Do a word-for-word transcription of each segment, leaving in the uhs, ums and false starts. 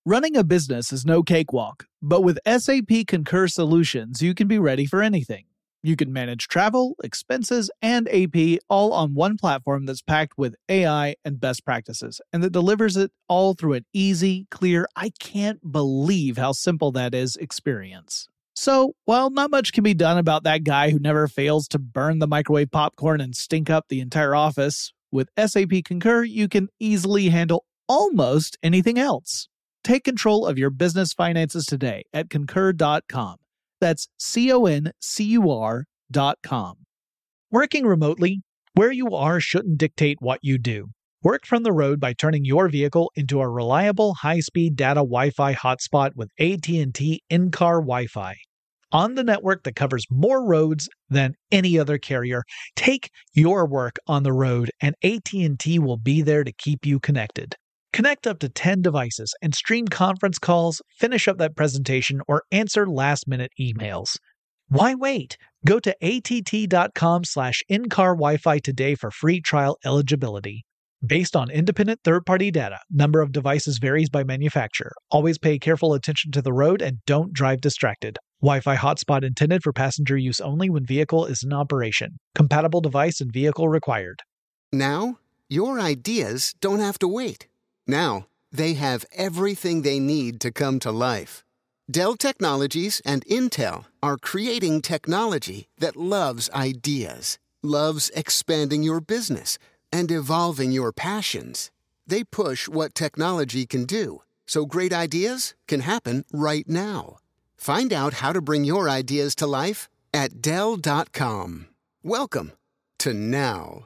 Running a business is no cakewalk, but with S A P Concur Solutions, you can be ready for anything. You can manage travel, expenses, and A P all on one platform that's packed with A I and best practices, and that delivers it all through an easy, clear, I can't believe how simple that is experience. So, while not much can be done about that guy who never fails to burn the microwave popcorn and stink up the entire office, with S A P Concur, you can easily handle almost anything else. Take control of your business finances today at concur dot com. That's C O N C U R dot com. Working remotely, where you are shouldn't dictate what you do. Work from the road by turning your vehicle into a reliable high-speed data Wi-Fi hotspot with A T and T in-car Wi-Fi. On the network that covers more roads than any other carrier, take your work on the road and A T and T will be there to keep you connected. Connect up to ten devices and stream conference calls, finish up that presentation, or answer last-minute emails. Why wait? Go to A T T dot com slash in-car Wi-Fi today for free trial eligibility. Based on independent third-party data, number of devices varies by manufacturer. Always pay careful attention to the road and don't drive distracted. Wi-Fi hotspot intended for passenger use only when vehicle is in operation. Compatible device and vehicle required. Now, your ideas don't have to wait. Now, they have everything they need to come to life. Dell Technologies and Intel are creating technology that loves ideas, loves expanding your business, and evolving your passions. They push what technology can do, so great ideas can happen right now. Find out how to bring your ideas to life at Dell dot com. Welcome to now.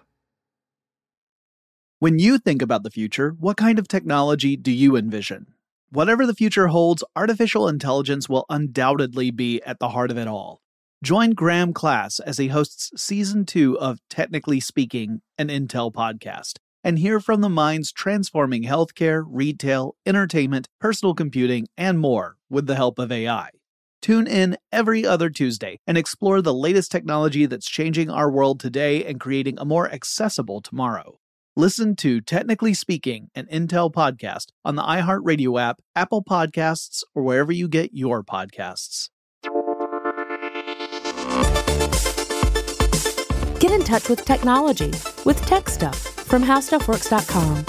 When you think about the future, what kind of technology do you envision? Whatever the future holds, artificial intelligence will undoubtedly be at the heart of it all. Join Graham Class as he hosts Season two of Technically Speaking, an Intel podcast, and hear from the minds transforming healthcare, retail, entertainment, personal computing, and more with the help of A I. Tune in every other Tuesday and explore the latest technology that's changing our world today and creating a more accessible tomorrow. Listen to Technically Speaking, an Intel podcast on the iHeartRadio app, Apple Podcasts, or wherever you get your podcasts. Get in touch with technology with Tech Stuff from how stuff works dot com.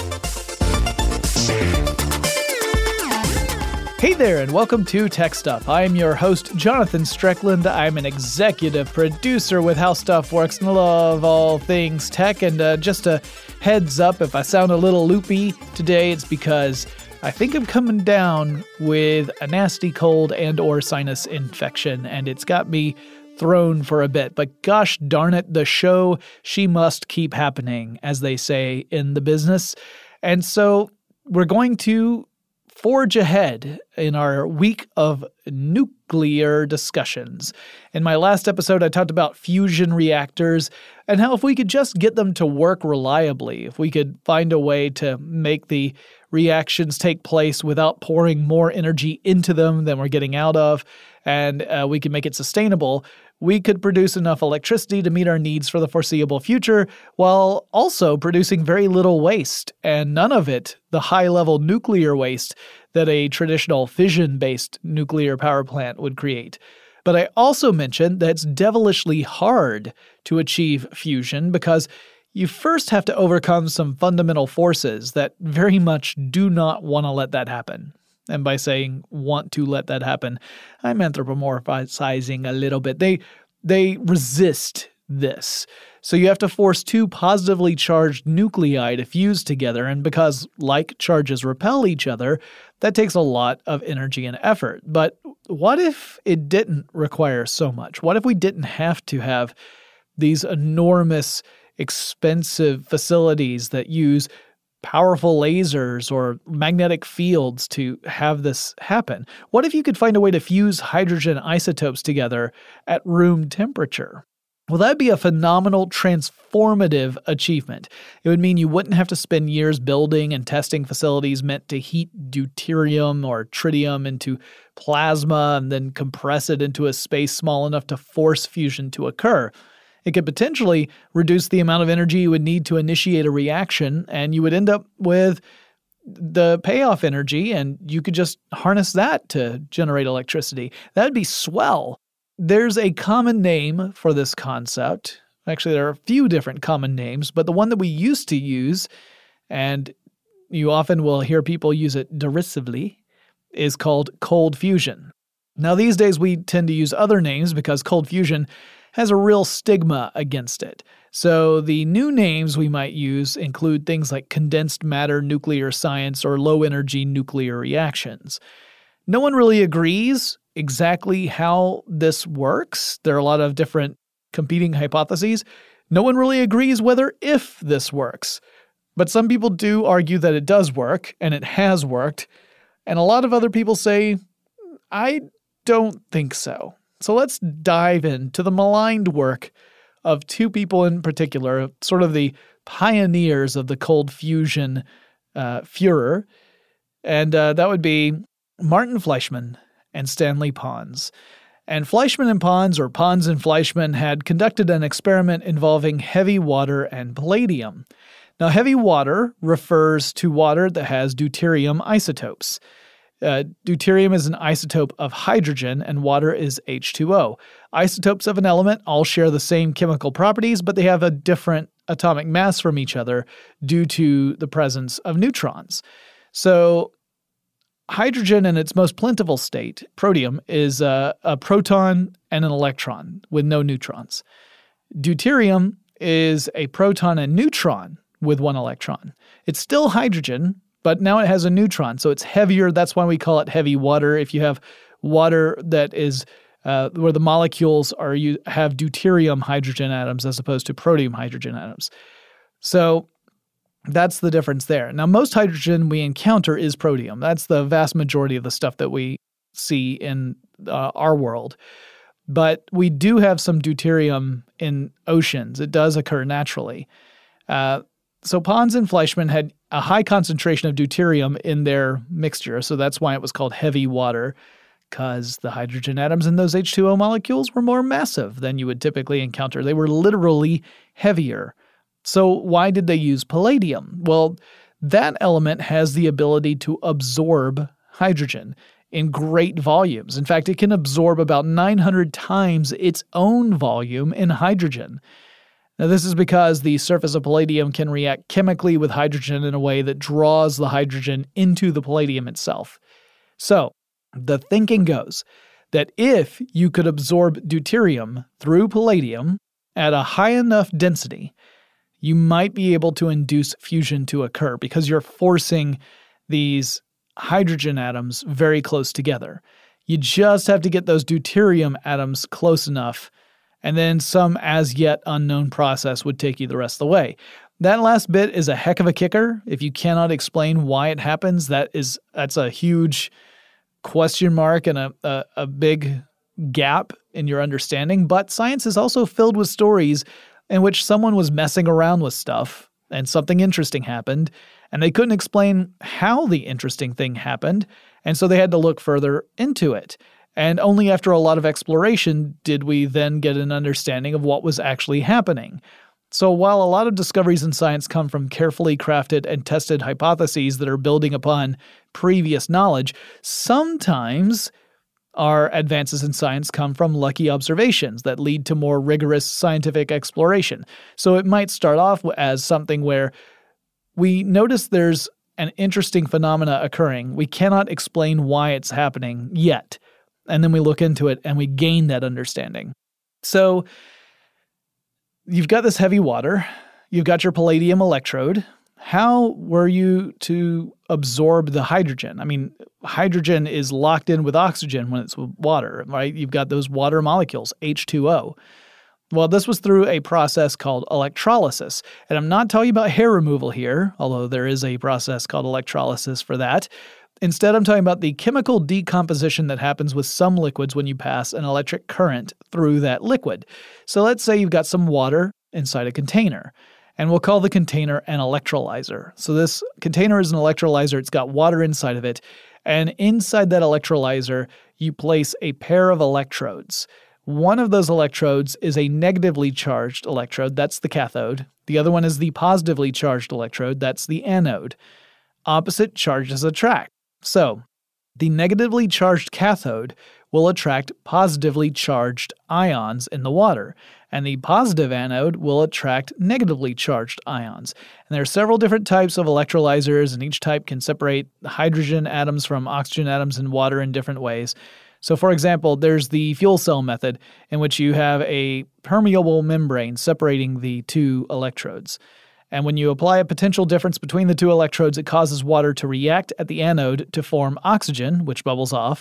Hey there, and welcome to Tech Stuff. I am your host, Jonathan Strickland. I'm an executive producer with How Stuff Works and love all things tech. And uh, just a heads up, if I sound a little loopy today, it's because I think I'm coming down with a nasty cold and or sinus infection, and it's got me thrown for a bit. But gosh darn it, the show, she must keep happening, as they say in the business. And so we're going to forge ahead in our week of nuclear discussions. In my last episode, I talked about fusion reactors and how if we could just get them to work reliably, if we could find a way to make the reactions take place without pouring more energy into them than we're getting out of, and uh, we could make it sustainable, we could produce enough electricity to meet our needs for the foreseeable future while also producing very little waste, and none of it the high-level nuclear waste that a traditional fission-based nuclear power plant would create. But I also mentioned that it's devilishly hard to achieve fusion because you first have to overcome some fundamental forces that very much do not want to let that happen. And by saying want to let that happen, I'm anthropomorphizing a little bit. They they resist this. So you have to force two positively charged nuclei to fuse together, and because like charges repel each other, that takes a lot of energy and effort. But what if it didn't require so much? What if we didn't have to have these enormous, expensive facilities that use powerful lasers or magnetic fields to have this happen? What if you could find a way to fuse hydrogen isotopes together at room temperature? Well, that'd be a phenomenal transformative achievement. It would mean you wouldn't have to spend years building and testing facilities meant to heat deuterium or tritium into plasma and then compress it into a space small enough to force fusion to occur. It could potentially reduce the amount of energy you would need to initiate a reaction, and you would end up with the payoff energy, and you could just harness that to generate electricity. That'd be swell. There's a common name for this concept. Actually, there are a few different common names, but the one that we used to use, and you often will hear people use it derisively, is called cold fusion. Now, these days we tend to use other names because cold fusion has a real stigma against it. So the new names we might use include things like condensed matter nuclear science or low-energy nuclear reactions. No one really agrees exactly how this works. There are a lot of different competing hypotheses. No one really agrees whether if this works. But some people do argue that it does work, and it has worked. And a lot of other people say, I don't think so. So let's dive into the maligned work of two people in particular, sort of the pioneers of the cold fusion uh, furor. And uh, that would be Martin Fleischmann and Stanley Pons. And Fleischmann and Pons, or Pons and Fleischmann, had conducted an experiment involving heavy water and palladium. Now, heavy water refers to water that has deuterium isotopes. Uh, deuterium is an isotope of hydrogen, and water is H two O. Isotopes of an element all share the same chemical properties, but they have a different atomic mass from each other due to the presence of neutrons. So hydrogen in its most plentiful state, protium, is a, a proton and an electron with no neutrons. Deuterium is a proton and neutron with one electron. It's still hydrogen, but now it has a neutron, so it's heavier. That's why we call it heavy water. If you have water that is uh, where the molecules are you have deuterium hydrogen atoms as opposed to protium hydrogen atoms. So that's the difference there. Now, most hydrogen we encounter is protium. That's the vast majority of the stuff that we see in uh, our world. But we do have some deuterium in oceans. It does occur naturally. Uh, so Pons and Fleischmann had a high concentration of deuterium in their mixture, so that's why it was called heavy water, because the hydrogen atoms in those H two O molecules were more massive than you would typically encounter. They were literally heavier. So why did they use palladium? Well, that element has the ability to absorb hydrogen in great volumes. In fact, it can absorb about nine hundred times its own volume in hydrogen. Now, this is because the surface of palladium can react chemically with hydrogen in a way that draws the hydrogen into the palladium itself. So, the thinking goes that if you could absorb deuterium through palladium at a high enough density, you might be able to induce fusion to occur because you're forcing these hydrogen atoms very close together. You just have to get those deuterium atoms close enough, and then some as yet unknown process would take you the rest of the way. That last bit is a heck of a kicker. If you cannot explain why it happens, that is that's a huge question mark and a, a, a big gap in your understanding. But science is also filled with stories in which someone was messing around with stuff and something interesting happened, and they couldn't explain how the interesting thing happened, and so they had to look further into it. And only after a lot of exploration did we then get an understanding of what was actually happening. So while a lot of discoveries in science come from carefully crafted and tested hypotheses that are building upon previous knowledge, sometimes our advances in science come from lucky observations that lead to more rigorous scientific exploration. So it might start off as something where we notice there's an interesting phenomena occurring. We cannot explain why it's happening yet. And then we look into it and we gain that understanding. So you've got this heavy water. You've got your palladium electrode. How were you to absorb the hydrogen? I mean, hydrogen is locked in with oxygen when it's with water, right? You've got those water molecules, H two O. Well, this was through a process called electrolysis. And I'm not talking about hair removal here, although there is a process called electrolysis for that. Instead, I'm talking about the chemical decomposition that happens with some liquids when you pass an electric current through that liquid. So let's say you've got some water inside a container, and we'll call the container an electrolyzer. So this container is an electrolyzer. It's got water inside of it, and inside that electrolyzer, you place a pair of electrodes. One of those electrodes is a negatively charged electrode. That's the cathode. The other one is the positively charged electrode. That's the anode. opposite charges attract. So, the negatively charged cathode will attract positively charged ions in the water, and the positive anode will attract negatively charged ions. And there are several different types of electrolyzers, and each type can separate hydrogen atoms from oxygen atoms in water in different ways. So, for example, there's the fuel cell method, in which you have a permeable membrane separating the two electrodes. And when you apply a potential difference between the two electrodes, it causes water to react at the anode to form oxygen, which bubbles off,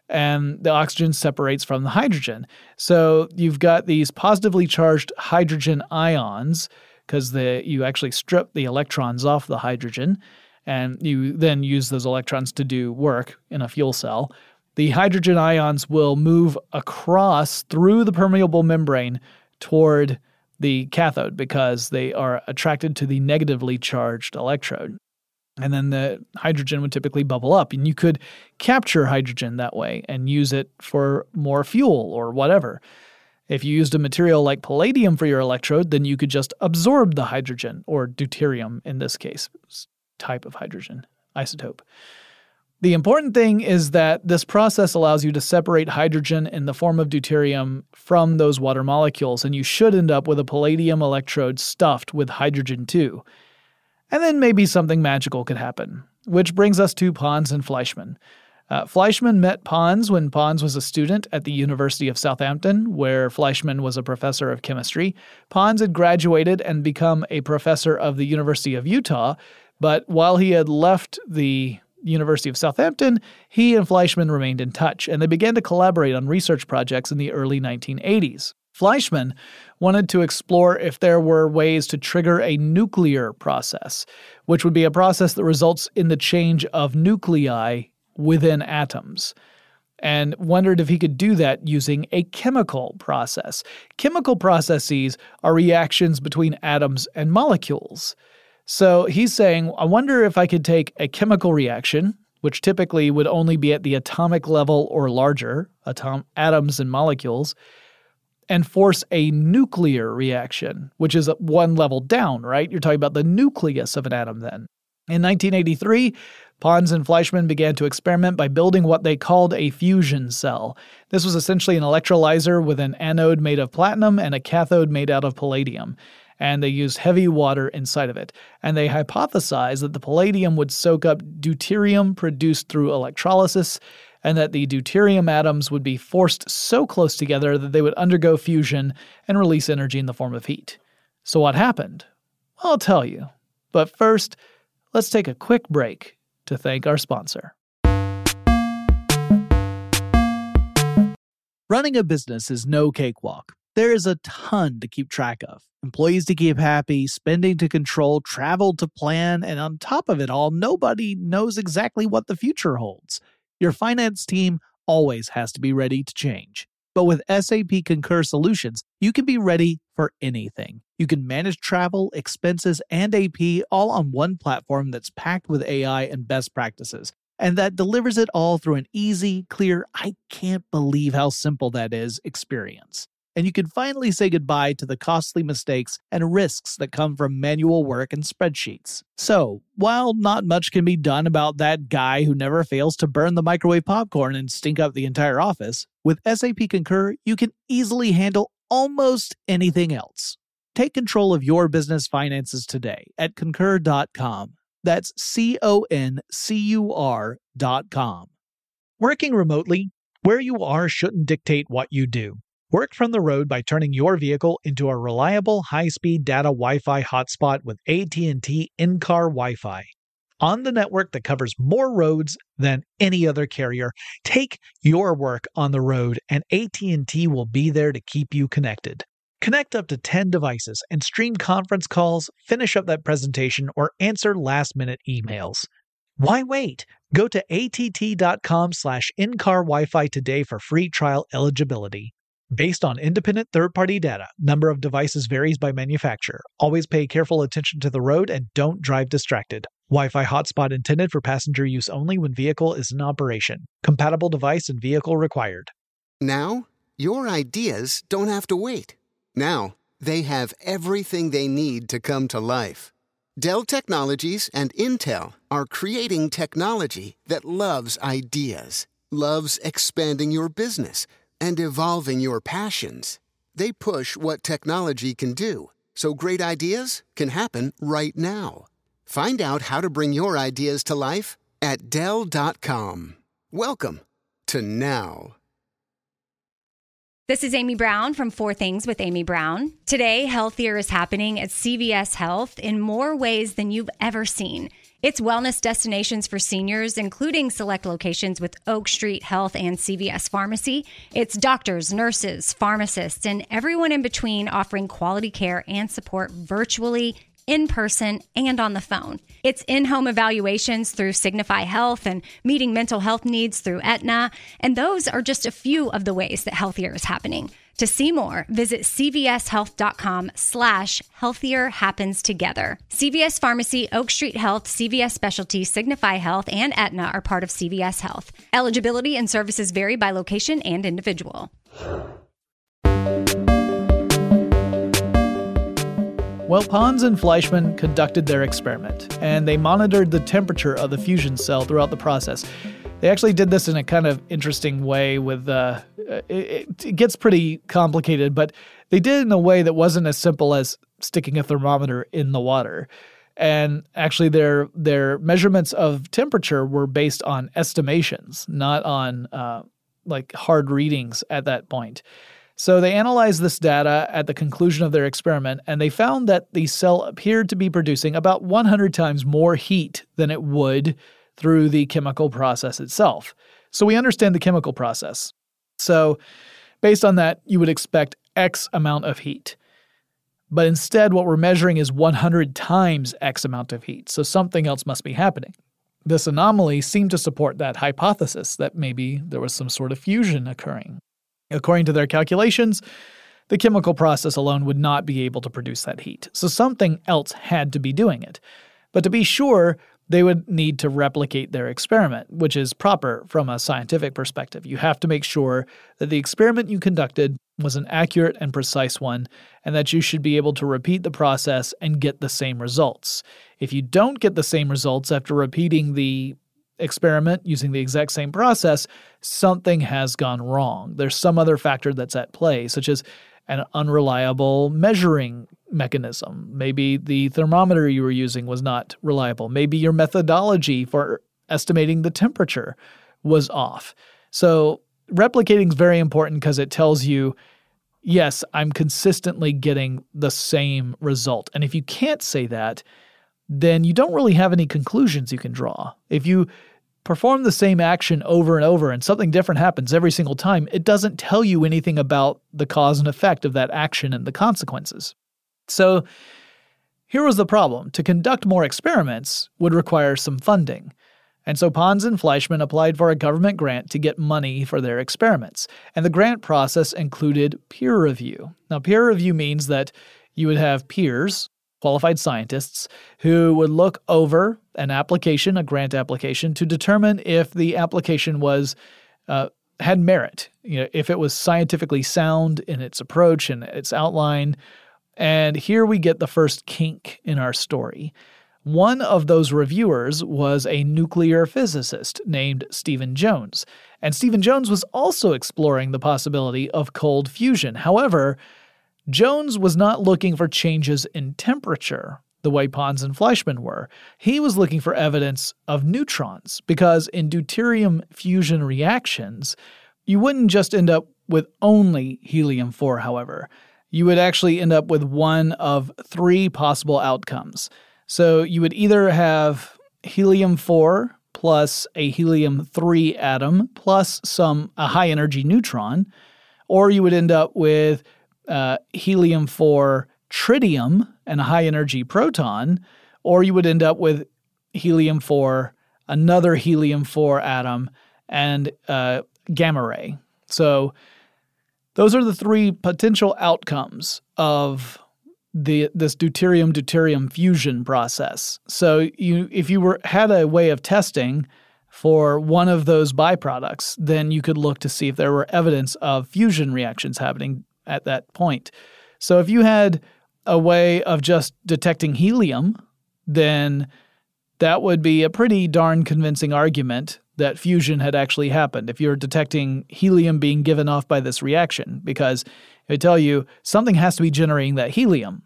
and the oxygen separates from the hydrogen. So you've got these positively charged hydrogen ions, because you actually strip the electrons off the hydrogen, and you then use those electrons to do work in a fuel cell. The hydrogen ions will move across through the permeable membrane toward the cathode because they are attracted to the negatively charged electrode. And then the hydrogen would typically bubble up, and you could capture hydrogen that way and use it for more fuel or whatever. If you used a material like palladium for your electrode, then you could just absorb the hydrogen, or deuterium in this case, type of hydrogen isotope. The important thing is that this process allows you to separate hydrogen in the form of deuterium from those water molecules, and you should end up with a palladium electrode stuffed with hydrogen too. And then maybe something magical could happen, which brings us to Pons and Fleischmann. Uh, Fleischmann met Pons when Pons was a student at the University of Southampton, where Fleischmann was a professor of chemistry. Pons had graduated and become a professor of the University of Utah, but while he had left the University of Southampton, he and Fleischmann remained in touch, and they began to collaborate on research projects in the early nineteen eighties. Fleischmann wanted to explore if there were ways to trigger a nuclear process, which would be a process that results in the change of nuclei within atoms, and wondered if he could do that using a chemical process. Chemical processes are reactions between atoms and molecules. So he's saying, I wonder if I could take a chemical reaction, which typically would only be at the atomic level or larger, atom- atoms and molecules, and force a nuclear reaction, which is one level down, right? You're talking about the nucleus of an atom then. In nineteen eighty-three, Pons and Fleischmann began to experiment by building what they called a fusion cell. This was essentially an electrolyzer with an anode made of platinum and a cathode made out of palladium. And they used heavy water inside of it. And they hypothesized that the palladium would soak up deuterium produced through electrolysis, and that the deuterium atoms would be forced so close together that they would undergo fusion and release energy in the form of heat. So what happened? I'll tell you. But first, let's take a quick break to thank our sponsor. Running a business is no cakewalk. There is a ton to keep track of. Employees to keep happy, spending to control, travel to plan, and on top of it all, nobody knows exactly what the future holds. Your finance team always has to be ready to change. But with S A P Concur Solutions, you can be ready for anything. You can manage travel, expenses, and A P all on one platform that's packed with A I and best practices, and that delivers it all through an easy, clear, I can't believe how simple that is experience. And you can finally say goodbye to the costly mistakes and risks that come from manual work and spreadsheets. So, while not much can be done about that guy who never fails to burn the microwave popcorn and stink up the entire office, with S A P Concur, you can easily handle almost anything else. Take control of your business finances today at concur dot com. That's C O N C U R dot com. Working remotely, where you are shouldn't dictate what you do. Work from the road by turning your vehicle into a reliable high-speed data Wi-Fi hotspot with A T and T in-car Wi-Fi. On the network that covers more roads than any other carrier, take your work on the road and A T and T will be there to keep you connected. Connect up to ten devices and stream conference calls, finish up that presentation, or answer last-minute emails. Why wait? Go to A T T dot com slash in-car Wi-Fi today for free trial eligibility. Based on independent third-party data, number of devices varies by manufacturer. Always pay careful attention to the road and don't drive distracted. Wi-Fi hotspot intended for passenger use only when vehicle is in operation. Compatible device and vehicle required. Now, your ideas don't have to wait. Now, they have everything they need to come to life. Dell Technologies and Intel are creating technology that loves ideas, loves expanding your business, and evolving your passions. They push what technology can do, so great ideas can happen right now. Find out how to bring your ideas to life at Dell dot com. Welcome to Now. This is Amy Brown from Four Things with Amy Brown. Today, healthier is happening at C V S Health in more ways than you've ever seen. It's wellness destinations for seniors, including select locations with Oak Street Health and C V S Pharmacy. It's doctors, nurses, pharmacists, and everyone in between offering quality care and support virtually, in person, and on the phone. It's in-home evaluations through Signify Health and meeting mental health needs through Aetna. And those are just a few of the ways that healthier is happening. To see more, visit cvshealth.com slash healthier happens together. C V S Pharmacy, Oak Street Health, C V S Specialty, Signify Health, and Aetna are part of C V S Health. Eligibility and services vary by location and individual. Well, Pons and Fleischmann conducted their experiment, and they monitored the temperature of the fusion cell throughout the process. They actually did this in a kind of interesting way with, uh, it, it gets pretty complicated, but they did it in a way that wasn't as simple as sticking a thermometer in the water. And actually their their measurements of temperature were based on estimations, not on uh, like hard readings at that point. So they analyzed this data at the conclusion of their experiment, and they found that the cell appeared to be producing about one hundred times more heat than it would through the chemical process itself. So we understand the chemical process. So based on that, you would expect X amount of heat. But instead, what we're measuring is one hundred times X amount of heat. So something else must be happening. This anomaly seemed to support that hypothesis that maybe there was some sort of fusion occurring. According to their calculations, the chemical process alone would not be able to produce that heat. So something else had to be doing it. But to be sure, they would need to replicate their experiment, which is proper from a scientific perspective. You have to make sure that the experiment you conducted was an accurate and precise one, and that you should be able to repeat the process and get the same results. If you don't get the same results after repeating the experiment using the exact same process, something has gone wrong. There's some other factor that's at play, such as an unreliable measuring mechanism. Maybe the thermometer you were using was not reliable. Maybe your methodology for estimating the temperature was off. So replicating is very important because it tells you, yes, I'm consistently getting the same result. And if you can't say that, then you don't really have any conclusions you can draw. If you perform the same action over and over and something different happens every single time, it doesn't tell you anything about the cause and effect of that action and the consequences. So here was the problem. To conduct more experiments would require some funding. And so Pons and Fleischmann applied for a government grant to get money for their experiments. And the grant process included peer review. Now, peer review means that you would have peers, qualified scientists, who would look over an application, a grant application, to determine if the application was uh, had merit, you know, if it was scientifically sound in its approach and its outline. And here we get the first kink in our story. One of those reviewers was a nuclear physicist named Stephen Jones. And Stephen Jones was also exploring the possibility of cold fusion. However, Jones was not looking for changes in temperature the way Pons and Fleischmann were. He was looking for evidence of neutrons, because in deuterium fusion reactions, you wouldn't just end up with only helium four, however. You would actually end up with one of three possible outcomes. So you would either have helium four plus a helium three atom plus some a high-energy neutron, or you would end up with uh, helium four tritium and a high-energy proton, or you would end up with helium four, another helium four atom, and uh, gamma ray. So those are the three potential outcomes of the this deuterium-deuterium fusion process. So you, if you were had a way of testing for one of those byproducts, then you could look to see if there were evidence of fusion reactions happening at that point. So if you had a way of just detecting helium, then that would be a pretty darn convincing argument that fusion had actually happened if you're detecting helium being given off by this reaction, because it would tell you something has to be generating that helium.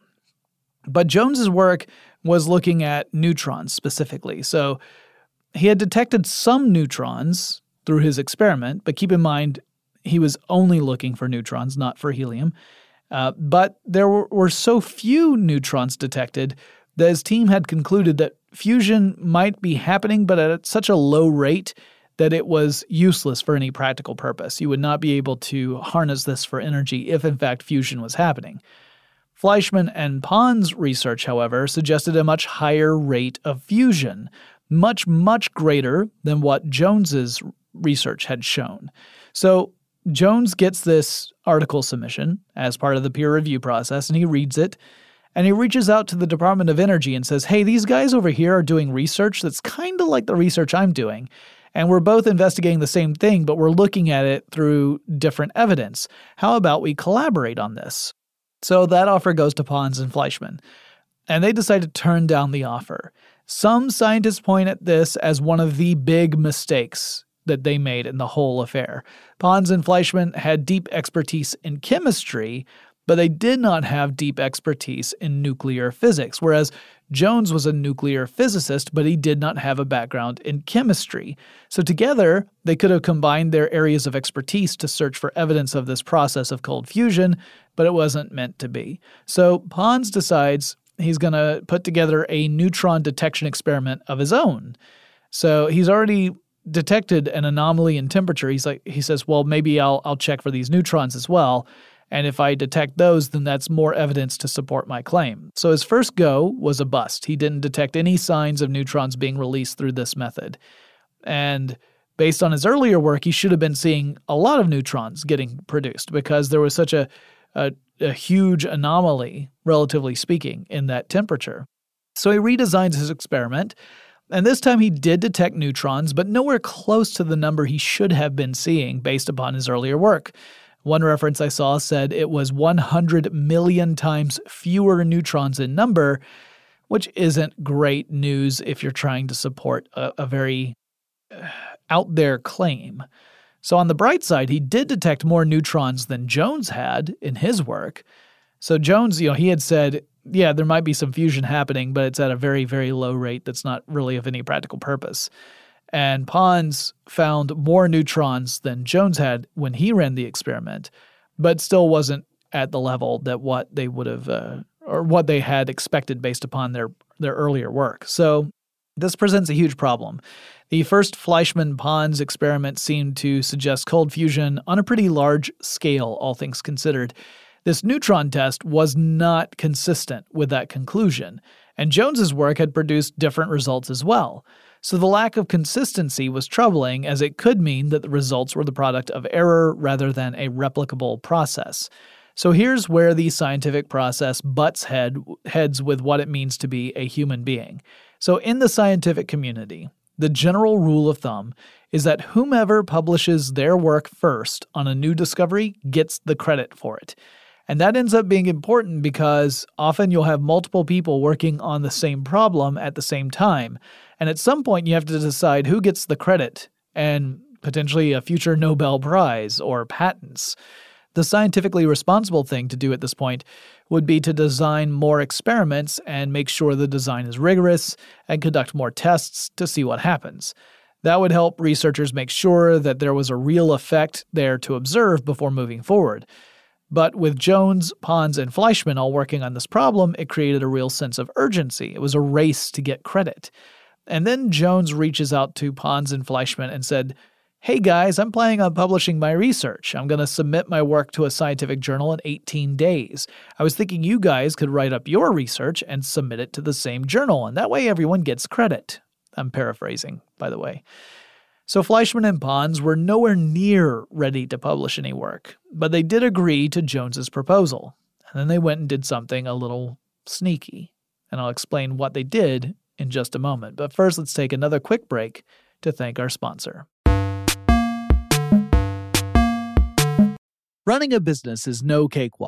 But Jones's work was looking at neutrons specifically. So he had detected some neutrons through his experiment, but keep in mind, he was only looking for neutrons, not for helium. Uh, but there were, were so few neutrons detected that his team had concluded that fusion might be happening, but at such a low rate that it was useless for any practical purpose. You would not be able to harness this for energy if, in fact, fusion was happening. Fleischmann and Pons' research, however, suggested a much higher rate of fusion, much, much greater than what Jones's research had shown. So Jones gets this article submission as part of the peer review process, and he reads it, and he reaches out to the Department of Energy and says, hey, these guys over here are doing research that's kind of like the research I'm doing, and we're both investigating the same thing, but we're looking at it through different evidence. How about we collaborate on this? So that offer goes to Pons and Fleischmann, and they decide to turn down the offer. Some scientists point at this as one of the big mistakes that they made in the whole affair. Pons and Fleischmann had deep expertise in chemistry, but they did not have deep expertise in nuclear physics, whereas Jones was a nuclear physicist, but he did not have a background in chemistry. So together, they could have combined their areas of expertise to search for evidence of this process of cold fusion, but it wasn't meant to be. So Pons decides he's going to put together a neutron detection experiment of his own. So he's already detected an anomaly in temperature. He's like, he says, well, maybe I'll I'll check for these neutrons as well. And if I detect those, then that's more evidence to support my claim. So his first go was a bust. He didn't detect any signs of neutrons being released through this method. And based on his earlier work, he should have been seeing a lot of neutrons getting produced because there was such a, a, a huge anomaly, relatively speaking, in that temperature. So he redesigns his experiment, and this time he did detect neutrons, but nowhere close to the number he should have been seeing based upon his earlier work. One reference I saw said it was one hundred million times fewer neutrons in number, which isn't great news if you're trying to support a, a very uh, out there claim. So on the bright side, he did detect more neutrons than Jones had in his work. So Jones, you know, he had said, yeah, there might be some fusion happening, but it's at a very, very low rate that's not really of any practical purpose. And Pons found more neutrons than Jones had when he ran the experiment, but still wasn't at the level that what they would have, uh, or what they had expected based upon their, their earlier work. So this presents a huge problem. The first Fleischmann-Pons experiment seemed to suggest cold fusion on a pretty large scale, all things considered. This neutron test was not consistent with that conclusion, and Jones's work had produced different results as well. So the lack of consistency was troubling, as it could mean that the results were the product of error rather than a replicable process. So here's where the scientific process butts head, heads with what it means to be a human being. So in the scientific community, the general rule of thumb is that whomever publishes their work first on a new discovery gets the credit for it. And that ends up being important because often you'll have multiple people working on the same problem at the same time. And at some point you have to decide who gets the credit and potentially a future Nobel Prize or patents. The scientifically responsible thing to do at this point would be to design more experiments and make sure the design is rigorous and conduct more tests to see what happens. That would help researchers make sure that there was a real effect there to observe before moving forward. But with Jones, Pons, and Fleischmann all working on this problem, it created a real sense of urgency. It was a race to get credit. And then Jones reaches out to Pons and Fleischmann and said, hey guys, I'm planning on publishing my research. I'm going to submit my work to a scientific journal in eighteen days. I was thinking you guys could write up your research and submit it to the same journal, and that way everyone gets credit. I'm paraphrasing, by the way. So Fleischmann and Pons were nowhere near ready to publish any work, but they did agree to Jones's proposal. And then they went and did something a little sneaky. And I'll explain what they did in just a moment. But first, let's take another quick break to thank our sponsor. Running a business is no cakewalk.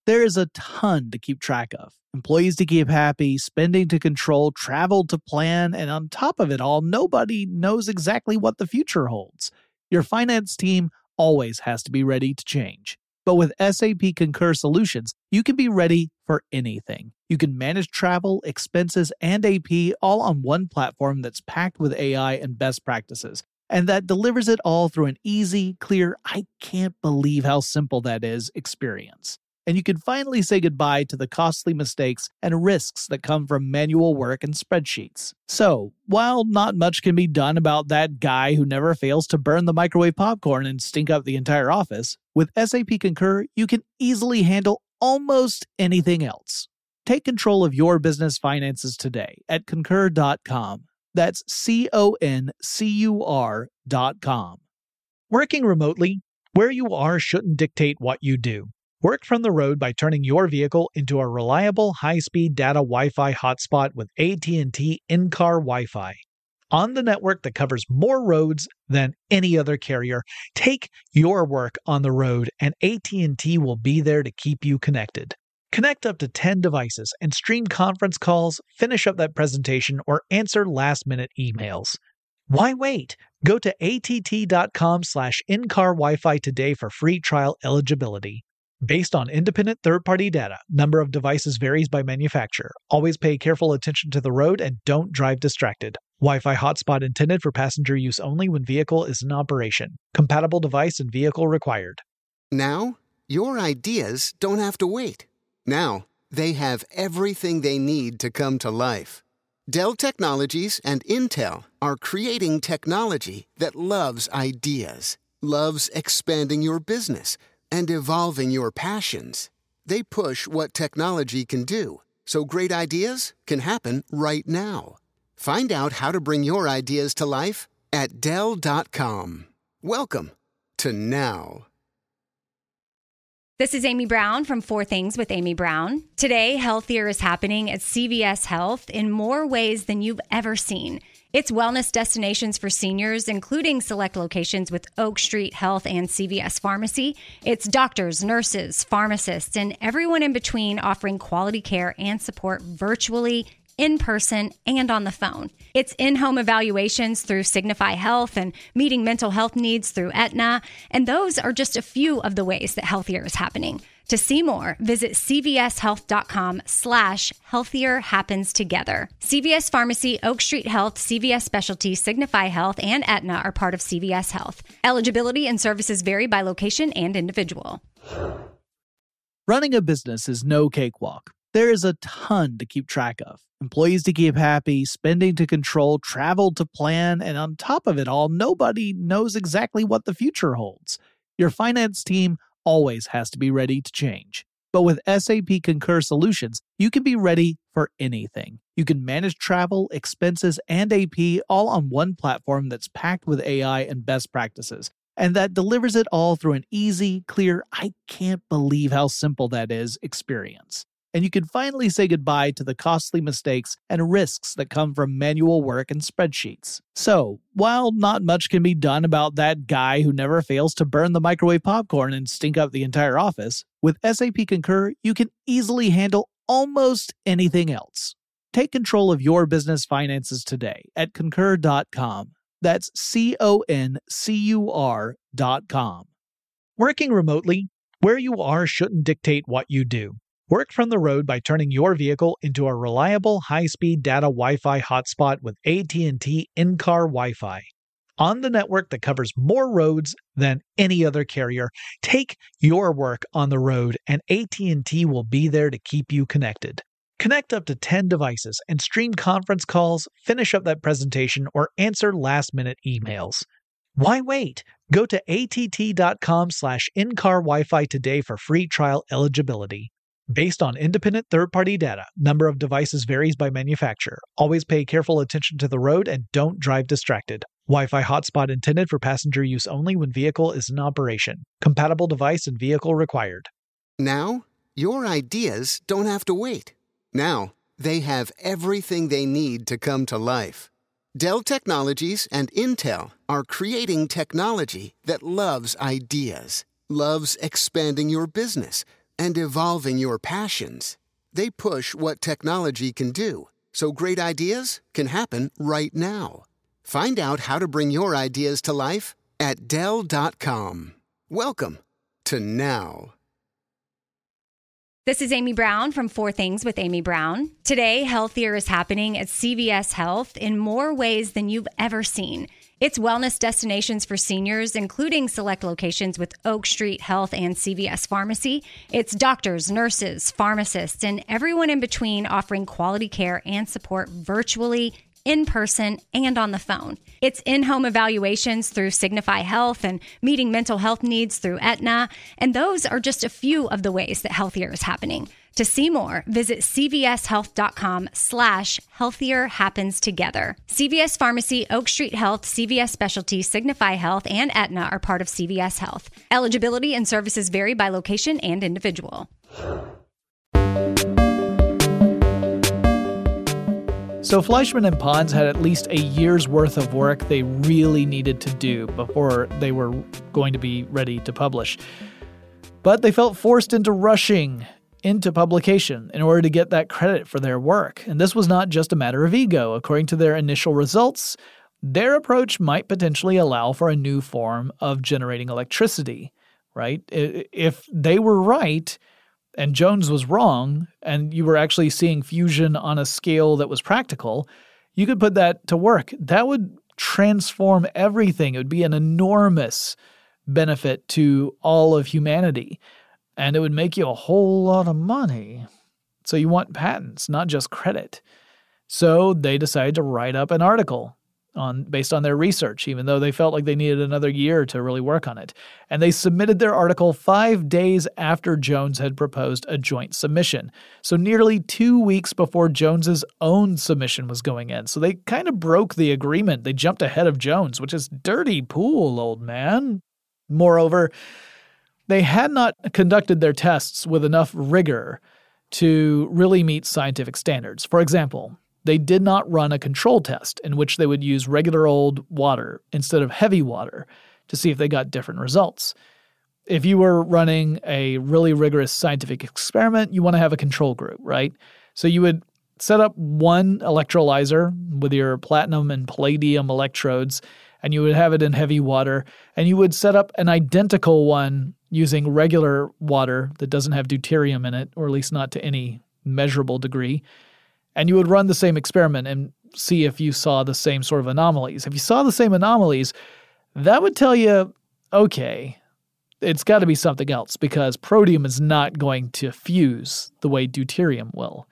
There is a ton to keep track of. Employees to keep happy, spending to control, travel to plan, and on top of it all, nobody knows exactly what the future holds. Your finance team always has to be ready to change. But with S A P Concur Solutions, you can be ready for anything. You can manage travel, expenses, and A P all on one platform that's packed with A I and best practices, and that delivers it all through an easy, clear, I can't believe how simple that is experience. And you can finally say goodbye to the costly mistakes and risks that come from manual work and spreadsheets. So, while not much can be done about that guy who never fails to burn the microwave popcorn and stink up the entire office, with S A P Concur, you can easily handle almost anything else. Take control of your business finances today at concur dot com. That's C O N C U R dot com. Working remotely, where you are shouldn't dictate what you do. Work from the road by turning your vehicle into a reliable high-speed data Wi-Fi hotspot with A T and T in-car Wi-Fi. On the network that covers more roads than any other carrier, take your work on the road and A T and T will be there to keep you connected. Connect up to ten devices and stream conference calls, finish up that presentation, or answer last-minute emails. Why wait? Go to A T T dot com slash in-car Wi-Fi today for free trial eligibility. Based on independent third-party data, number of devices varies by manufacturer. Always pay careful attention to the road and don't drive distracted. Wi-Fi hotspot intended for passenger use only when vehicle is in operation. Compatible device and vehicle required. Now, your ideas don't have to wait. Now, they have everything they need to come to life. Dell Technologies and Intel are creating technology that loves ideas, loves expanding your business, and evolving your passions. They push what technology can do, so great ideas can happen right now. Find out how to bring your ideas to life at Dell dot com. Welcome to now. This is Amy Brown from Four Things with Amy Brown. Today, healthier is happening at C V S Health in more ways than you've ever seen. It's wellness destinations for seniors, including select locations with Oak Street Health and C V S Pharmacy. It's doctors, nurses, pharmacists, and everyone in between offering quality care and support virtually, in person, and on the phone. It's in-home evaluations through Signify Health and meeting mental health needs through Aetna. And those are just a few of the ways that healthier is happening. To see more, visit cvshealth.com slash healthier happens together. C V S Pharmacy, Oak Street Health, C V S Specialty, Signify Health, and Aetna are part of C V S Health. Eligibility and services vary by location and individual. Running a business is no cakewalk. There is a ton to keep track of. Employees to keep happy, spending to control, travel to plan, and on top of it all, nobody knows exactly what the future holds. Your finance team always has to be ready to change. But with S A P Concur Solutions, you can be ready for anything. You can manage travel, expenses, and A P all on one platform that's packed with A I and best practices, and that delivers it all through an easy, clear, I can't believe how simple that is experience. And you can finally say goodbye to the costly mistakes and risks that come from manual work and spreadsheets. So, while not much can be done about that guy who never fails to burn the microwave popcorn and stink up the entire office, with S A P Concur, you can easily handle almost anything else. Take control of your business finances today at concur dot com. That's C O N C U R dot com. Working remotely, where you are shouldn't dictate what you do. Work from the road by turning your vehicle into a reliable high-speed data Wi-Fi hotspot with A T and T in-car Wi-Fi. On the network that covers more roads than any other carrier, take your work on the road and A T and T will be there to keep you connected. Connect up to ten devices and stream conference calls, finish up that presentation, or answer last-minute emails. Why wait? Go to A T T dot com slash in-car Wi-Fi today for free trial eligibility. Based on independent third-party data, number of devices varies by manufacturer. Always pay careful attention to the road and don't drive distracted. Wi-Fi hotspot intended for passenger use only when vehicle is in operation. Compatible device and vehicle required. Now, your ideas don't have to wait. Now, they have everything they need to come to life. Dell Technologies and Intel are creating technology that loves ideas, loves expanding your business, and evolving your passions. They push what technology can do, so great ideas can happen right now. Find out how to bring your ideas to life at Dell dot com. Welcome to now. This is Amy Brown from Four Things with Amy Brown. Today, healthier is happening at C V S Health in more ways than you've ever seen. It's wellness destinations for seniors, including select locations with Oak Street Health and C V S Pharmacy. It's doctors, nurses, pharmacists, and everyone in between offering quality care and support virtually, in person, and on the phone. It's in-home evaluations through Signify Health and meeting mental health needs through Aetna. And those are just a few of the ways that healthier is happening. To see more, visit cvshealth.com slash healthier happens together. C V S Pharmacy, Oak Street Health, C V S Specialty, Signify Health, and Aetna are part of C V S Health. Eligibility and services vary by location and individual. So Fleischman and Pons had at least a year's worth of work they really needed to do before they were going to be ready to publish. But they felt forced into rushing into publication in order to get that credit for their work. And this was not just a matter of ego. According to their initial results, their approach might potentially allow for a new form of generating electricity, right? If they were right and Jones was wrong, and you were actually seeing fusion on a scale that was practical, you could put that to work. That would transform everything. It would be an enormous benefit to all of humanity, and it would make you a whole lot of money. So you want patents, not just credit. So they decided to write up an article on based on their research, even though they felt like they needed another year to really work on it. And they submitted their article five days after Jones had proposed a joint submission. So nearly two weeks before Jones's own submission was going in. So they kind of broke the agreement. They jumped ahead of Jones, which is dirty pool, old man. Moreover, they had not conducted their tests with enough rigor to really meet scientific standards. For example, they did not run a control test in which they would use regular old water instead of heavy water to see if they got different results. If you were running a really rigorous scientific experiment, you want to have a control group, right? So you would set up one electrolyzer with your platinum and palladium electrodes, and you would have it in heavy water, and you would set up an identical one using regular water that doesn't have deuterium in it, or at least not to any measurable degree. And you would run the same experiment and see if you saw the same sort of anomalies. If you saw the same anomalies, that would tell you, okay, it's got to be something else because protium is not going to fuse the way deuterium will.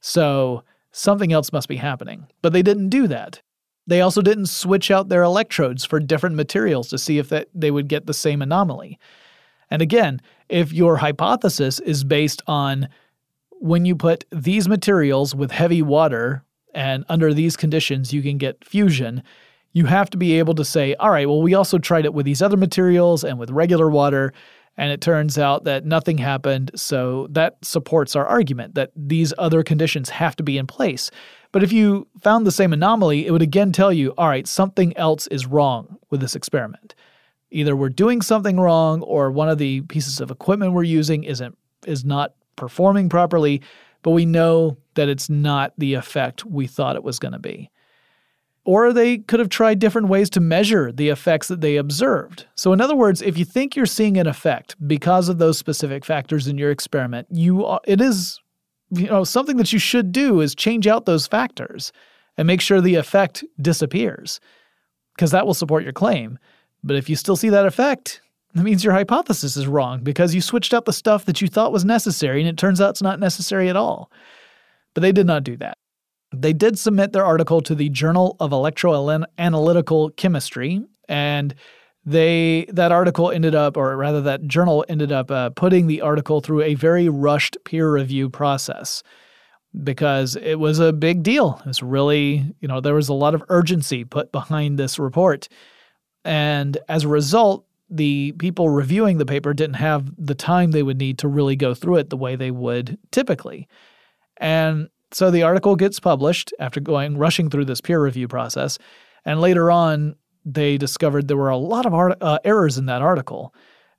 So something else must be happening. But they didn't do that. They also didn't switch out their electrodes for different materials to see if that they would get the same anomaly. And again, if your hypothesis is based on when you put these materials with heavy water and under these conditions you can get fusion, you have to be able to say, all right, well, we also tried it with these other materials and with regular water, and it turns out that nothing happened, so that supports our argument that these other conditions have to be in place. But if you found the same anomaly, it would again tell you, all right, something else is wrong with this experiment. Either we're doing something wrong or one of the pieces of equipment we're using isn't is not performing properly, but we know that it's not the effect we thought it was going to be. Or they could have tried different ways to measure the effects that they observed. So in other words, if you think you're seeing an effect because of those specific factors in your experiment, you are, it is you know something that you should do is change out those factors and make sure the effect disappears, because that will support your claim. But if you still see that effect, that means your hypothesis is wrong because you switched out the stuff that you thought was necessary and it turns out it's not necessary at all. But they did not do that. They did submit their article to the Journal of Electroanalytical Chemistry, and they that article ended up, or rather that journal ended up uh, putting the article through a very rushed peer review process because it was a big deal. It was really, you know, there was a lot of urgency put behind this report. And as a result, the people reviewing the paper didn't have the time they would need to really go through it the way they would typically. And so the article gets published after going rushing through this peer review process. And later on, they discovered there were a lot of art, uh, errors in that article.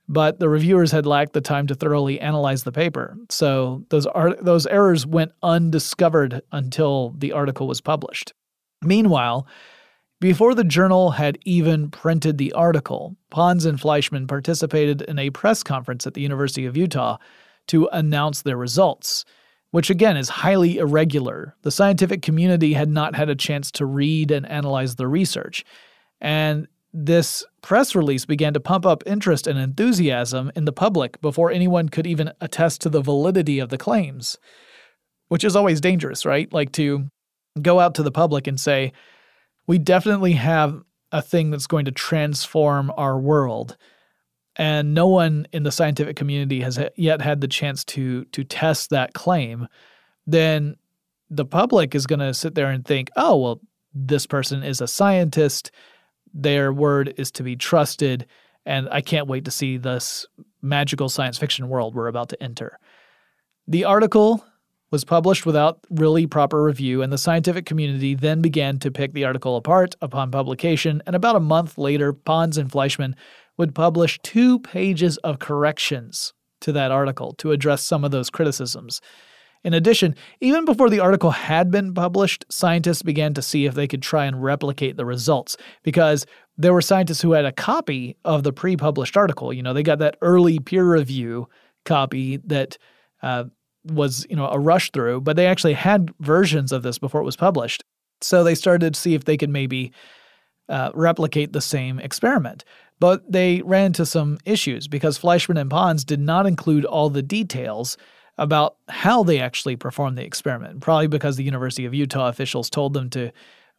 but the reviewers had lacked the time to thoroughly analyze the paper. So those art- those errors went undiscovered until the article was published. Meanwhile, before the journal had even printed the article, Pons and Fleischmann participated in a press conference at the University of Utah to announce their results, which again is highly irregular. The scientific community had not had a chance to read and analyze the research, and this press release began to pump up interest and enthusiasm in the public before anyone could even attest to the validity of the claims, which is always dangerous, right? Like to go out to the public and say, we definitely have a thing that's going to transform our world, and no one in the scientific community has yet had the chance to to test that claim, then the public is going to sit there and think, oh, well, this person is a scientist, their word is to be trusted, and I can't wait to see this magical science fiction world we're about to enter. The article was published without really proper review, and the scientific community then began to pick the article apart upon publication, and about a month later, Pons and Fleischmann would publish two pages of corrections to that article to address some of those criticisms. In addition, even before the article had been published, scientists began to see if they could try and replicate the results, because there were scientists who had a copy of the pre-published article. You know, they got that early peer review copy that uh, was, you know, a rush through, but they actually had versions of this before it was published. So they started to see if they could maybe uh, replicate the same experiment. But they ran into some issues because Fleischmann and Pons did not include all the details about how they actually performed the experiment, probably because the University of Utah officials told them to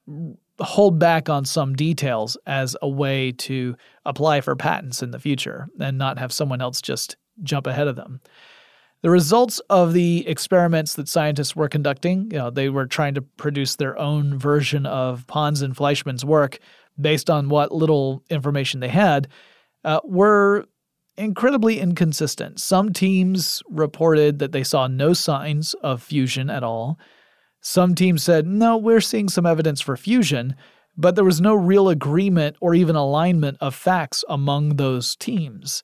hold back on some details as a way to apply for patents in the future and not have someone else just jump ahead of them. The results of the experiments that scientists were conducting, you know, they were trying to produce their own version of Pons and Fleischmann's work based on what little information they had, uh, were incredibly inconsistent. Some teams reported that they saw no signs of fusion at all. Some teams said, no, we're seeing some evidence for fusion, but there was no real agreement or even alignment of facts among those teams.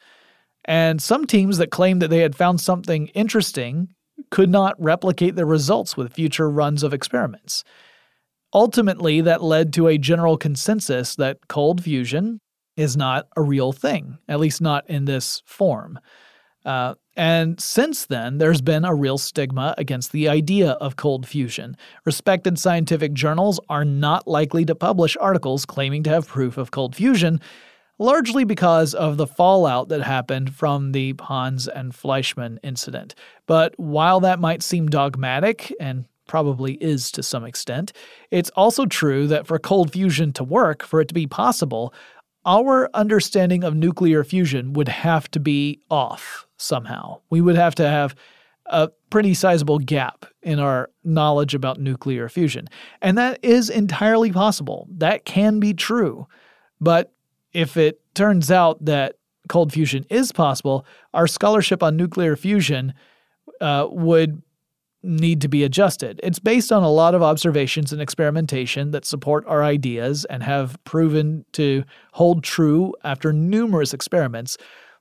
And some teams that claimed that they had found something interesting could not replicate their results with future runs of experiments. Ultimately, that led to a general consensus that cold fusion is not a real thing, at least not in this form. Uh, and since then, there's been a real stigma against the idea of cold fusion. Respected scientific journals are not likely to publish articles claiming to have proof of cold fusion, largely because of the fallout that happened from the Pons and Fleischmann incident. But while that might seem dogmatic, and probably is to some extent, it's also true that for cold fusion to work, for it to be possible, our understanding of nuclear fusion would have to be off somehow. We would have to have a pretty sizable gap in our knowledge about nuclear fusion. And that is entirely possible. That can be true. But if it turns out that cold fusion is possible, our scholarship on nuclear fusion uh, would need to be adjusted. It's based on a lot of observations and experimentation that support our ideas and have proven to hold true after numerous experiments.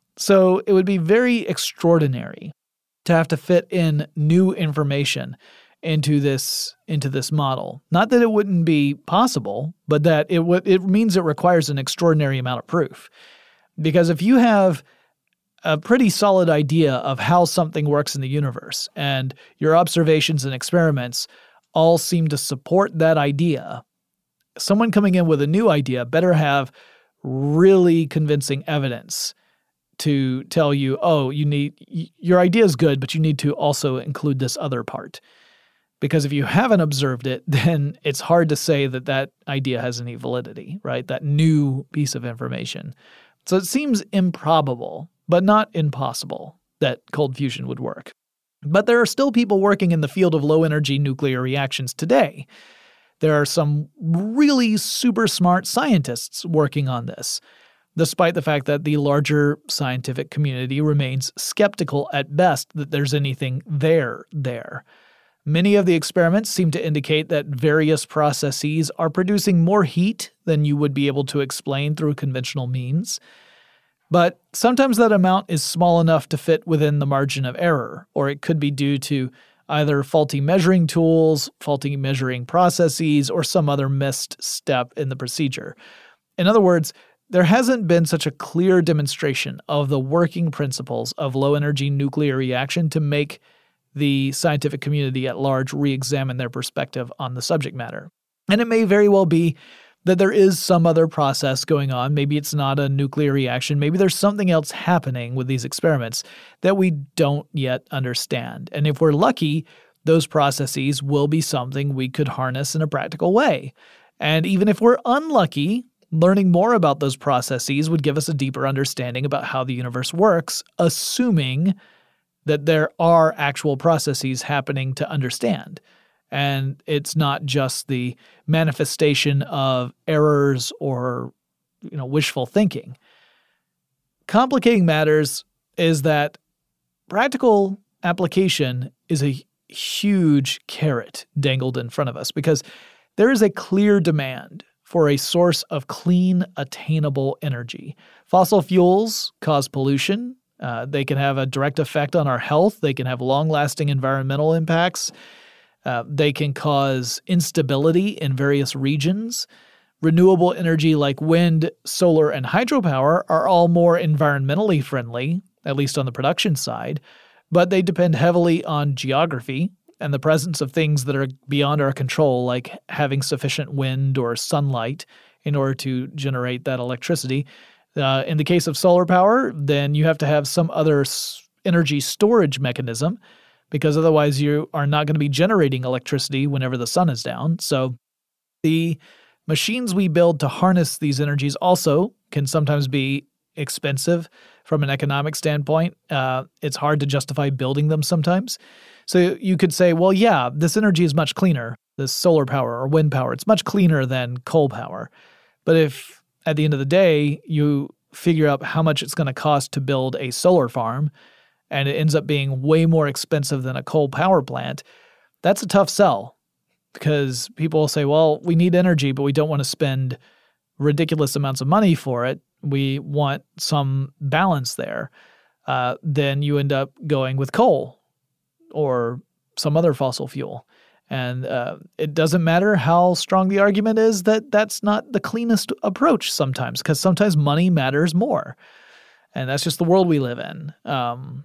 So it would be very extraordinary to have to fit in new information into this into this model. Not that it wouldn't be possible, but that it would it means it requires an extraordinary amount of proof. Because if you have a pretty solid idea of how something works in the universe, and your observations and experiments all seem to support that idea, someone coming in with a new idea better have really convincing evidence to tell you, oh, you need your idea is good, but you need to also include this other part. Because if you haven't observed it, then it's hard to say that that idea has any validity, right? That new piece of information. So it seems improbable, but not impossible, that cold fusion would work. But there are still people working in the field of low-energy nuclear reactions today. There are some really super smart scientists working on this, despite the fact that the larger scientific community remains skeptical at best that there's anything there there. Many of the experiments seem to indicate that various processes are producing more heat than you would be able to explain through conventional means. But sometimes that amount is small enough to fit within the margin of error, or it could be due to either faulty measuring tools, faulty measuring processes, or some other missed step in the procedure. In other words, there hasn't been such a clear demonstration of the working principles of low-energy nuclear reaction to make the scientific community at large re-examine their perspective on the subject matter. And it may very well be that there is some other process going on. Maybe it's not a nuclear reaction. Maybe there's something else happening with these experiments that we don't yet understand. And if we're lucky, those processes will be something we could harness in a practical way. And even if we're unlucky, learning more about those processes would give us a deeper understanding about how the universe works, assuming that there are actual processes happening to understand. And it's not just the manifestation of errors or, you know, wishful thinking. Complicating matters is that practical application is a huge carrot dangled in front of us because there is a clear demand for a source of clean, attainable energy. Fossil fuels cause pollution. Uh, they can have a direct effect on our health. They can have long-lasting environmental impacts. Uh, they can cause instability in various regions. Renewable energy like wind, solar, and hydropower are all more environmentally friendly, at least on the production side, but they depend heavily on geography and the presence of things that are beyond our control, like having sufficient wind or sunlight in order to generate that electricity. Uh, in the case of solar power, then you have to have some other s- energy storage mechanism, because otherwise you are not going to be generating electricity whenever the sun is down. So the machines we build to harness these energies also can sometimes be expensive from an economic standpoint. Uh, it's hard to justify building them sometimes. So you could say, well, yeah, this energy is much cleaner, this solar power or wind power. It's much cleaner than coal power. But if at the end of the day you figure out how much it's going to cost to build a solar farm, and it ends up being way more expensive than a coal power plant, that's a tough sell because people will say, well, we need energy, but we don't want to spend ridiculous amounts of money for it. We want some balance there. Uh, then you end up going with coal or some other fossil fuel. And uh, it doesn't matter how strong the argument is that that's not the cleanest approach sometimes, because sometimes money matters more. And that's just the world we live in. Um,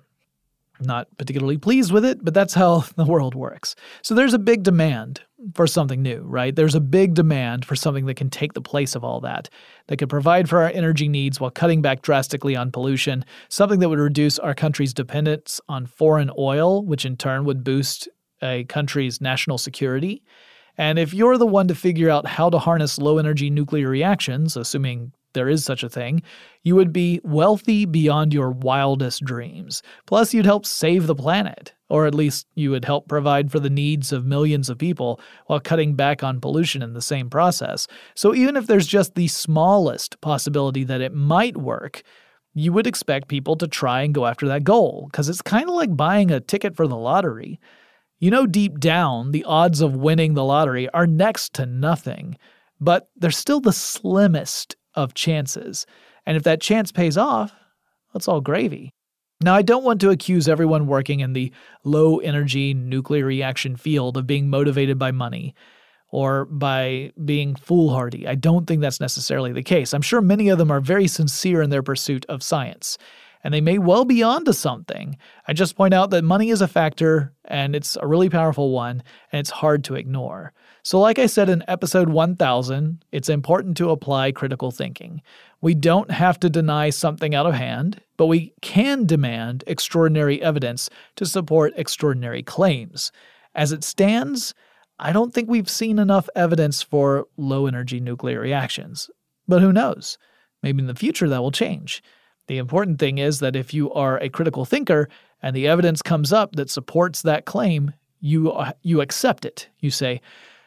Not particularly pleased with it, but that's how the world works. So there's a big demand for something new, right? There's a big demand for something that can take the place of all that, that can provide for our energy needs while cutting back drastically on pollution, something that would reduce our country's dependence on foreign oil, which in turn would boost a country's national security. And if you're the one to figure out how to harness low-energy nuclear reactions, assuming there is such a thing, you would be wealthy beyond your wildest dreams. Plus, you'd help save the planet, or at least you would help provide for the needs of millions of people while cutting back on pollution in the same process. So even if there's just the smallest possibility that it might work, you would expect people to try and go after that goal, because it's kind of like buying a ticket for the lottery. You know deep down the odds of winning the lottery are next to nothing, but they're still the slimmest of chances. And if that chance pays off, that's all gravy. Now, I don't want to accuse everyone working in the low-energy nuclear reaction field of being motivated by money or by being foolhardy. I don't think that's necessarily the case. I'm sure many of them are very sincere in their pursuit of science, and they may well be onto something. I just point out that money is a factor, and it's a really powerful one, and it's hard to ignore. So like I said in episode one thousand, it's important to apply critical thinking. We don't have to deny something out of hand, but we can demand extraordinary evidence to support extraordinary claims. As it stands, I don't think we've seen enough evidence for low-energy nuclear reactions. But who knows? Maybe in the future that will change. The important thing is that if you are a critical thinker and the evidence comes up that supports that claim, you you accept it. You say,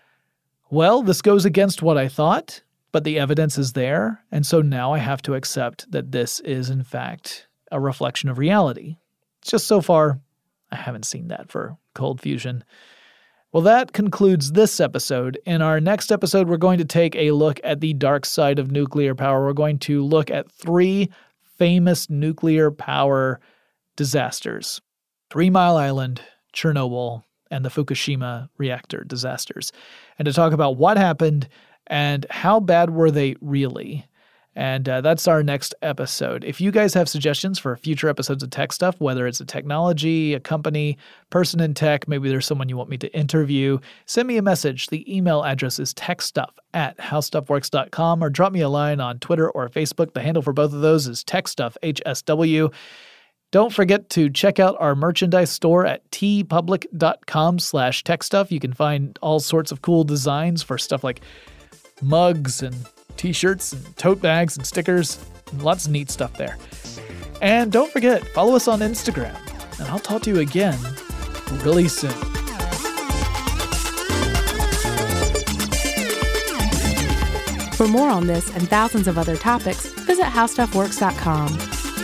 well, this goes against what I thought, but the evidence is there, and so now I have to accept that this is, in fact, a reflection of reality. It's just so far, I haven't seen that for cold fusion. Well, that concludes this episode. In our next episode, we're going to take a look at the dark side of nuclear power. We're going to look at three famous nuclear power disasters. Three Mile Island, Chernobyl, and the Fukushima reactor disasters. And to talk about what happened and how bad were they really. And uh, that's our next episode. If you guys have suggestions for future episodes of Tech Stuff, whether it's a technology, a company, person in tech, maybe there's someone you want me to interview, send me a message. The email address is techstuff at howstuffworks dot com, or drop me a line on Twitter or Facebook. The handle for both of those is techstuffhsw. Don't forget to check out our merchandise store at tpublic.com slash techstuff. You can find all sorts of cool designs for stuff like mugs and t-shirts and tote bags and stickers, and lots of neat stuff there. And don't forget, follow us on Instagram, and I'll talk to you again really soon. For more on this and thousands of other topics, visit how stuff works dot com.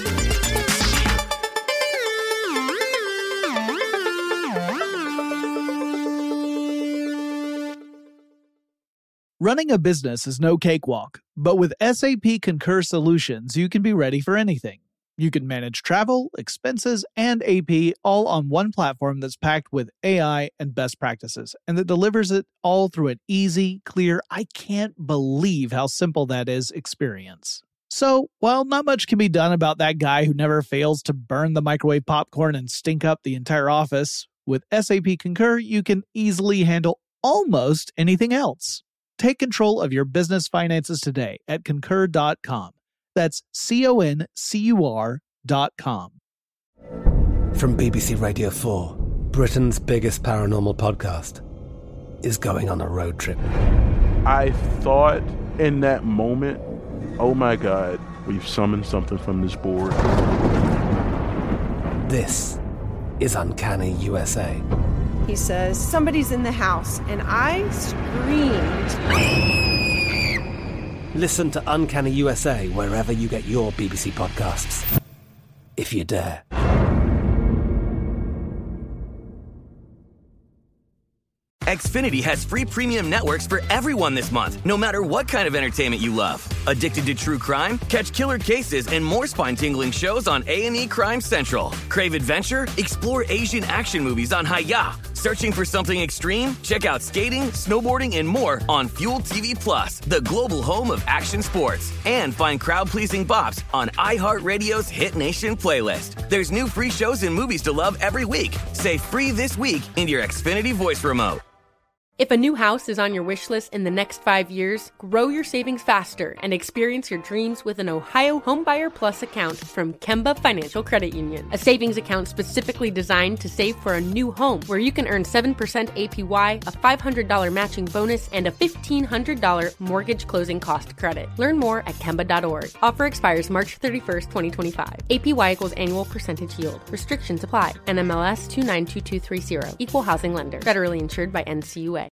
Running a business is no cakewalk, but with S A P Concur Solutions, you can be ready for anything. You can manage travel, expenses, and A P all on one platform that's packed with A I and best practices, and that delivers it all through an easy, clear, I can't believe how simple that is experience. So, while not much can be done about that guy who never fails to burn the microwave popcorn and stink up the entire office, with S A P Concur, you can easily handle almost anything else. Take control of your business finances today at concur dot com. That's C O N C U R dot com. From B B C Radio four, Britain's biggest paranormal podcast is going on a road trip. I thought in that moment, oh my God, we've summoned something from this board. This is Uncanny U S A. He says, somebody's in the house, and I screamed. Listen to Uncanny U S A wherever you get your B B C podcasts, if you dare. Xfinity has free premium networks for everyone this month, no matter what kind of entertainment you love. Addicted to true crime? Catch killer cases and more spine-tingling shows on A and E Crime Central. Crave adventure? Explore Asian action movies on Hi-Ya. Searching for something extreme? Check out skating, snowboarding, and more on Fuel T V Plus, the global home of action sports. And find crowd-pleasing bops on iHeartRadio's Hit Nation playlist. There's new free shows and movies to love every week. Say free this week in your Xfinity voice remote. If a new house is on your wish list in the next five years, grow your savings faster and experience your dreams with an Ohio Homebuyer Plus account from Kemba Financial Credit Union. A savings account specifically designed to save for a new home, where you can earn seven percent A P Y, a five hundred dollars matching bonus, and a fifteen hundred dollars mortgage closing cost credit. Learn more at Kemba dot org. Offer expires March thirty-first, twenty twenty-five. A P Y equals annual percentage yield. Restrictions apply. N M L S two nine two two three zero. Equal housing lender. Federally insured by N C U A.